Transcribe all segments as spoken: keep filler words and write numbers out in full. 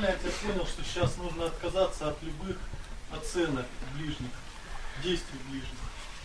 правильно я тебя понял, что сейчас нужно отказаться от любых оценок ближних, действий ближних?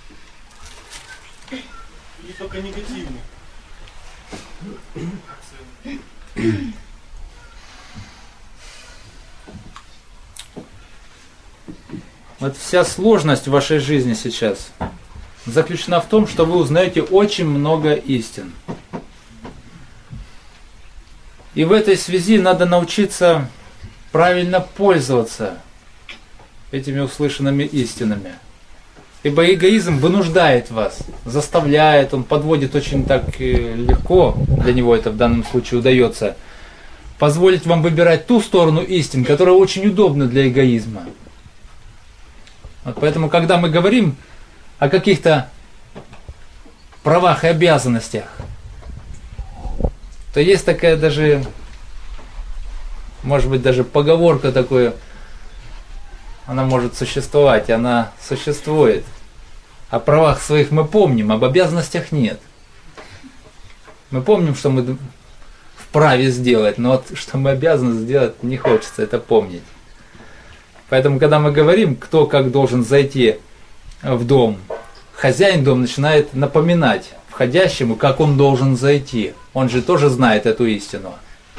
Или только негативных оценок? Вот вся сложность в вашей жизни сейчас заключена в том, что вы узнаете очень много истин. И в этой связи надо научиться правильно пользоваться этими услышанными истинами. Ибо эгоизм вынуждает вас, заставляет, он подводит очень так легко, для него это в данном случае удается, позволить вам выбирать ту сторону истин, которая очень удобна для эгоизма. Вот поэтому, когда мы говорим о каких-то правах и обязанностях, то есть такая даже, может быть, даже поговорка такая, она может существовать, она существует. О правах своих мы помним, об обязанностях нет. Мы помним, что мы вправе сделать, но вот что мы обязаны сделать, не хочется это помнить. Поэтому, когда мы говорим, кто как должен зайти в дом, хозяин дома начинает напоминать входящему, как он должен зайти. Он же тоже знает эту истину.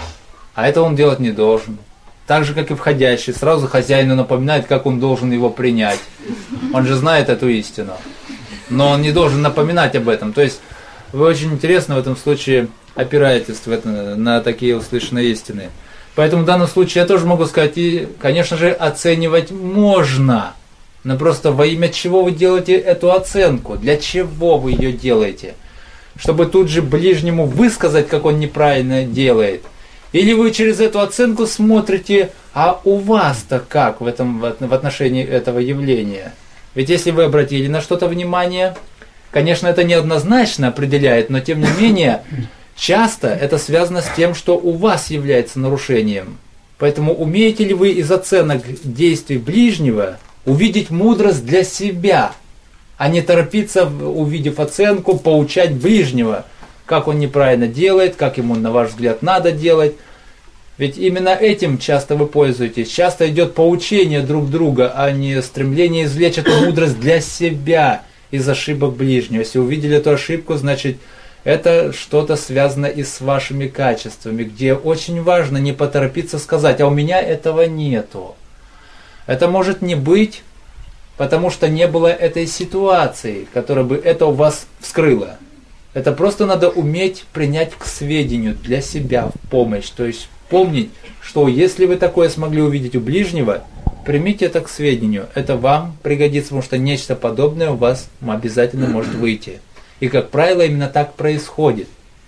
А это он делать не должен. Так же, как и входящий, сразу хозяину напоминает, как он должен его принять. Он же знает эту истину. Но он не должен напоминать об этом. То есть, вы очень интересно в этом случае опираетесь в это, на такие услышанные истины. Поэтому в данном случае я тоже могу сказать, и, конечно же, оценивать можно. Но просто во имя чего вы делаете эту оценку? Для чего вы ее делаете? Чтобы тут же ближнему высказать, как он неправильно делает? Или вы через эту оценку смотрите, а у вас-то как в, этом, в отношении этого явления? Ведь если вы обратили на что-то внимание, конечно, это неоднозначно определяет, но тем не менее, часто это связано с тем, что у вас является нарушением. Поэтому умеете ли вы из оценок действий ближнего увидеть мудрость для себя, а не торопиться, увидев оценку, поучать ближнего, как он неправильно делает, как ему, на ваш взгляд, надо делать. Ведь именно этим часто вы пользуетесь. Часто идет поучение друг друга, а не стремление извлечь эту мудрость для себя из ошибок ближнего. Если увидели эту ошибку, значит, это что-то связано и с вашими качествами, где очень важно не поторопиться сказать, а у меня этого нету. Это может не быть, потому что не было этой ситуации, которая бы это у вас вскрыла. Это просто надо уметь принять к сведению для себя в помощь. То есть помнить, что если вы такое смогли увидеть у ближнего, примите это к сведению. Это вам пригодится, потому что нечто подобное у вас обязательно может выйти. И, как правило, именно так происходит.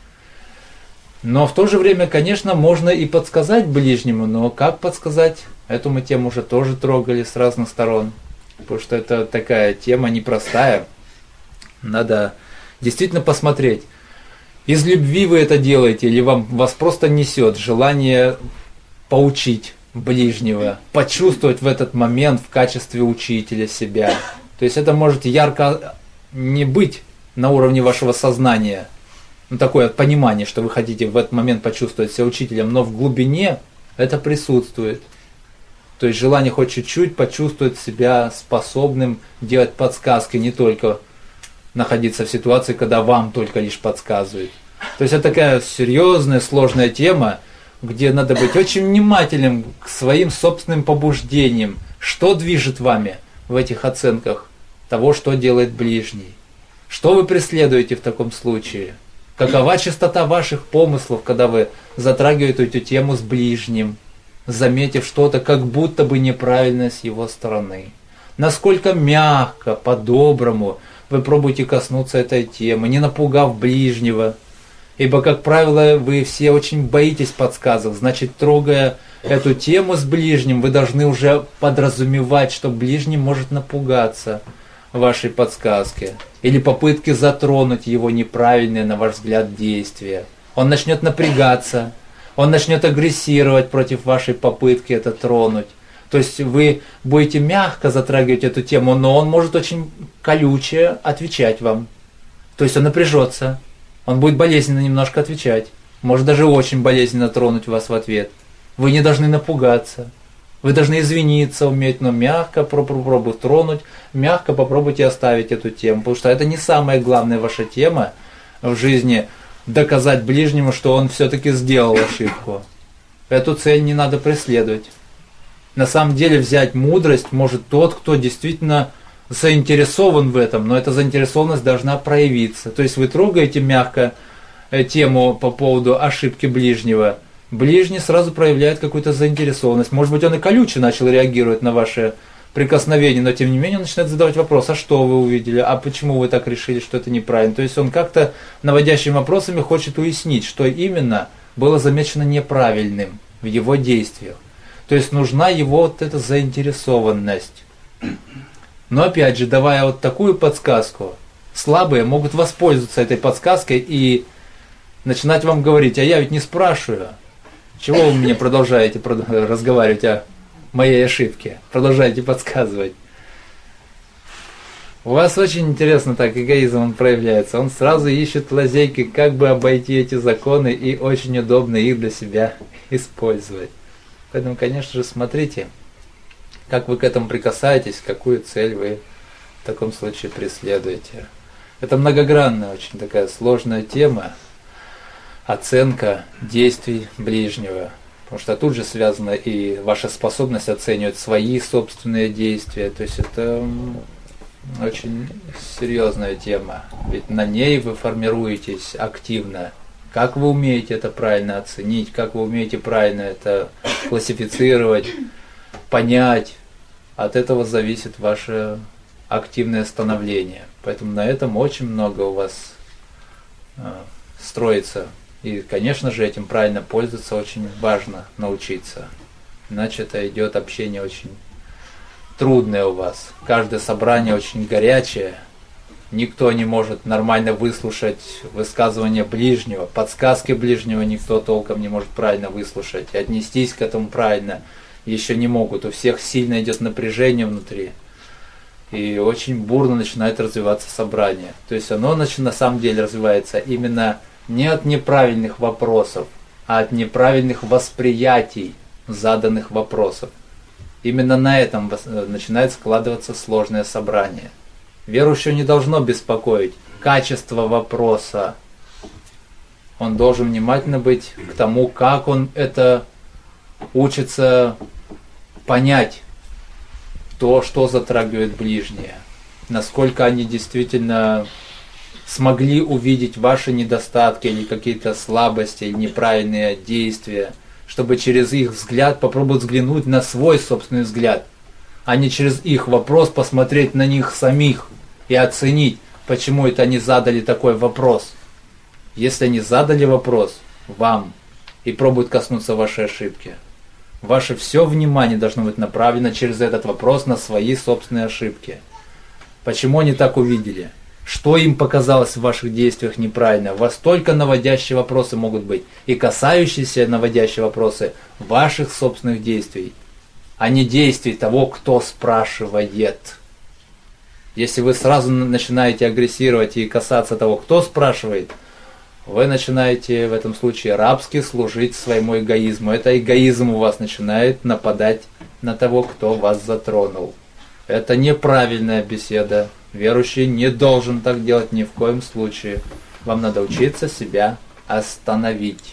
Но в то же время, конечно, можно и подсказать ближнему, но как подсказать? Эту мы тему уже тоже трогали с разных сторон. Потому что это такая тема непростая. Надо действительно посмотреть, из любви вы это делаете, или вам, вас просто несет желание поучить ближнего, почувствовать в этот момент в качестве учителя себя. То есть это может ярко не быть на уровне вашего сознания, ну, такое понимание, что вы хотите в этот момент почувствовать себя учителем, но в глубине это присутствует. То есть желание хоть чуть-чуть почувствовать себя способным делать подсказки, не только находиться в ситуации, когда вам только лишь подсказывают. То есть это такая серьезная, сложная тема, где надо быть очень внимательным к своим собственным побуждениям. Что движет вами в этих оценках того, что делает ближний? Что вы преследуете в таком случае? Какова чистота ваших помыслов, когда вы затрагиваете эту тему с ближним, заметив что-то как будто бы неправильно с его стороны? Насколько мягко, по-доброму вы пробуете коснуться этой темы, не напугав ближнего. Ибо, как правило, вы все очень боитесь подсказок. Значит, трогая эту тему с ближним, вы должны уже подразумевать, что ближний может напугаться вашей подсказки. Или попытки затронуть его неправильные, на ваш взгляд, действия. Он начнет напрягаться, он начнет агрессировать против вашей попытки это тронуть. То есть вы будете мягко затрагивать эту тему, но он может очень колюче отвечать вам. То есть он напряжется, он будет болезненно немножко отвечать, может даже очень болезненно тронуть вас в ответ. Вы не должны напугаться. Вы должны извиниться, уметь, но мягко попробуйте тронуть, мягко попробуйте оставить эту тему. Потому что это не самая главная ваша тема в жизни, доказать ближнему, что он все-таки сделал ошибку. Эту цель не надо преследовать. На самом деле взять мудрость может тот, кто действительно заинтересован в этом, но эта заинтересованность должна проявиться. То есть вы трогаете мягко тему по поводу ошибки ближнего, ближний сразу проявляет какую-то заинтересованность. Может быть, он и колюче начал реагировать на ваше прикосновение, но тем не менее он начинает задавать вопрос: а что вы увидели, а почему вы так решили, что это неправильно. То есть он как-то наводящими вопросами хочет уяснить, что именно было замечено неправильным в его действиях. То есть нужна его вот эта заинтересованность. Но опять же, давая вот такую подсказку, слабые могут воспользоваться этой подсказкой и начинать вам говорить: а я ведь не спрашиваю, чего вы мне продолжаете разговаривать о моей ошибке, продолжаете подсказывать. У вас очень интересно так эгоизм он проявляется, он сразу ищет лазейки, как бы обойти эти законы, и очень удобно их для себя использовать. Поэтому, конечно же, смотрите, как вы к этому прикасаетесь, какую цель вы в таком случае преследуете. Это многогранная, очень такая сложная тема, оценка действий ближнего. Потому что тут же связана и ваша способность оценивать свои собственные действия. То есть это очень серьезная тема. Ведь на ней вы формируетесь активно. Как вы умеете это правильно оценить, как вы умеете правильно это классифицировать, понять. От этого зависит ваше активное становление. Поэтому на этом очень много у вас э, строится. И, конечно же, этим правильно пользоваться очень важно научиться. Иначе это идет общение очень трудное у вас. Каждое собрание очень горячее. Никто не может нормально выслушать высказывания ближнего, подсказки ближнего никто толком не может правильно выслушать. И отнестись к этому правильно еще не могут. У всех сильно идет напряжение внутри. И очень бурно начинает развиваться собрание. То есть оно на самом деле развивается именно не от неправильных вопросов, а от неправильных восприятий заданных вопросов. Именно на этом начинает складываться сложное собрание. Верующего не должно беспокоить качество вопроса. Он должен внимательно быть к тому, как он это учится понять, то, что затрагивает ближние, насколько они действительно смогли увидеть ваши недостатки или какие-то слабости, или неправильные действия, чтобы через их взгляд попробовать взглянуть на свой собственный взгляд, а не через их вопрос посмотреть на них самих и оценить, почему это они задали такой вопрос. Если они задали вопрос вам и пробуют коснуться вашей ошибки, ваше все внимание должно быть направлено через этот вопрос на свои собственные ошибки. Почему они так увидели? Что им показалось в ваших действиях неправильно? У вас только наводящие вопросы могут быть, и касающиеся наводящие вопросы ваших собственных действий, а не действий того, кто спрашивает. Если вы сразу начинаете агрессировать и касаться того, кто спрашивает, вы начинаете в этом случае рабски служить своему эгоизму. Это эгоизм у вас начинает нападать на того, кто вас затронул. Это неправильная беседа. Верующий не должен так делать ни в коем случае. Вам надо учиться себя остановить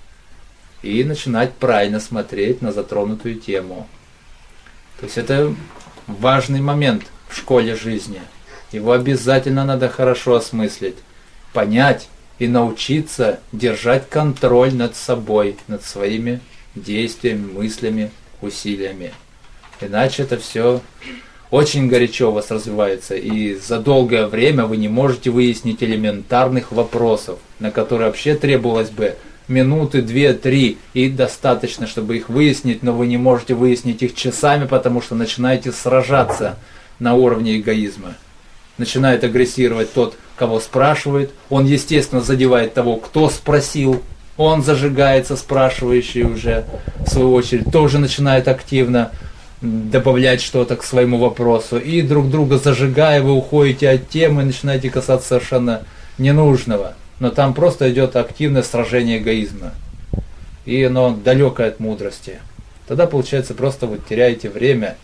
и начинать правильно смотреть на затронутую тему. То есть это важный момент в школе жизни. Его обязательно надо хорошо осмыслить, понять и научиться держать контроль над собой, над своими действиями, мыслями, усилиями. Иначе это все очень горячо у вас развивается, и за долгое время вы не можете выяснить элементарных вопросов, на которые вообще требовалось бы минуты, две, три, и достаточно, чтобы их выяснить, но вы не можете выяснить их часами, потому что начинаете сражаться на уровне эгоизма. Начинает агрессировать тот, кого спрашивает, он, естественно, задевает того, кто спросил, он зажигается, спрашивающий уже, в свою очередь, тоже начинает активно добавлять что-то к своему вопросу, и друг друга зажигая, вы уходите от темы и начинаете касаться совершенно ненужного. Но там просто идет активное сражение эгоизма. и оно далекое от мудрости. Тогда, получается, просто вы теряете время,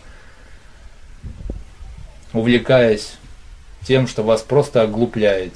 увлекаясь тем, что вас просто оглупляет.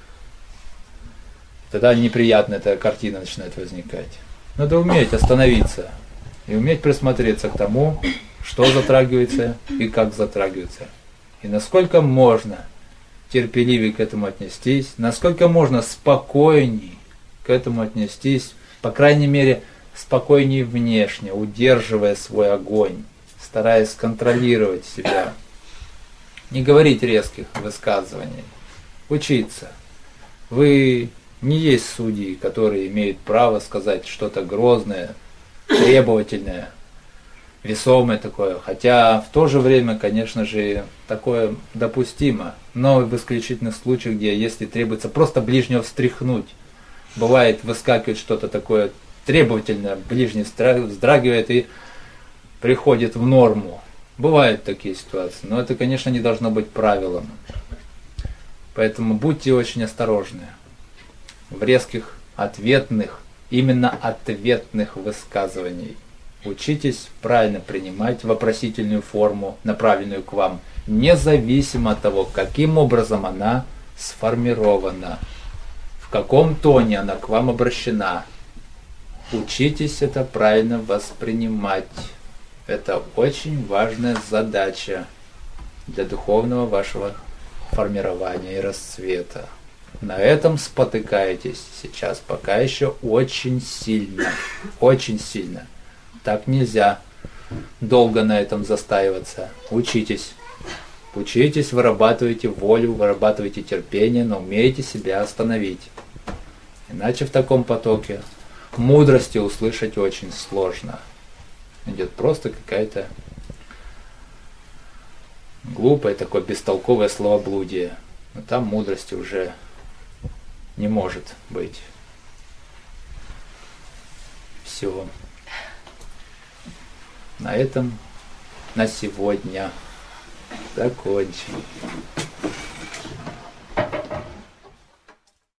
Тогда неприятная эта картина начинает возникать. Надо уметь остановиться и уметь присмотреться к тому, что затрагивается и как затрагивается. И насколько можно терпеливее к этому отнестись, насколько можно спокойней к этому отнестись, по крайней мере, спокойнее внешне, удерживая свой огонь, стараясь контролировать себя. Не говорить резких высказываний, учиться. Вы не есть судьи, которые имеют право сказать что-то грозное, требовательное, весомое такое. Хотя в то же время, конечно же, такое допустимо. Но в исключительных случаях, где если требуется просто ближнего встряхнуть, бывает выскакивает что-то такое требовательное, ближний вздрагивает и приходит в норму. Бывают такие ситуации, но это, конечно, не должно быть правилом. Поэтому будьте очень осторожны в резких, ответных, именно ответных высказываний. Учитесь правильно принимать вопросительную форму, направленную к вам, независимо от того, каким образом она сформирована, в каком тоне она к вам обращена. Учитесь это правильно воспринимать. Это очень важная задача для духовного вашего формирования и расцвета. На этом спотыкаетесь сейчас пока еще очень сильно. Очень сильно. Так нельзя долго на этом застаиваться. Учитесь. Учитесь, вырабатывайте волю, вырабатывайте терпение, но умейте себя остановить. Иначе в таком потоке мудрости услышать очень сложно. Идет просто какая-то глупое, такое бестолковое словоблудие. Но там мудрости уже не может быть. Все. На этом на сегодня закончим.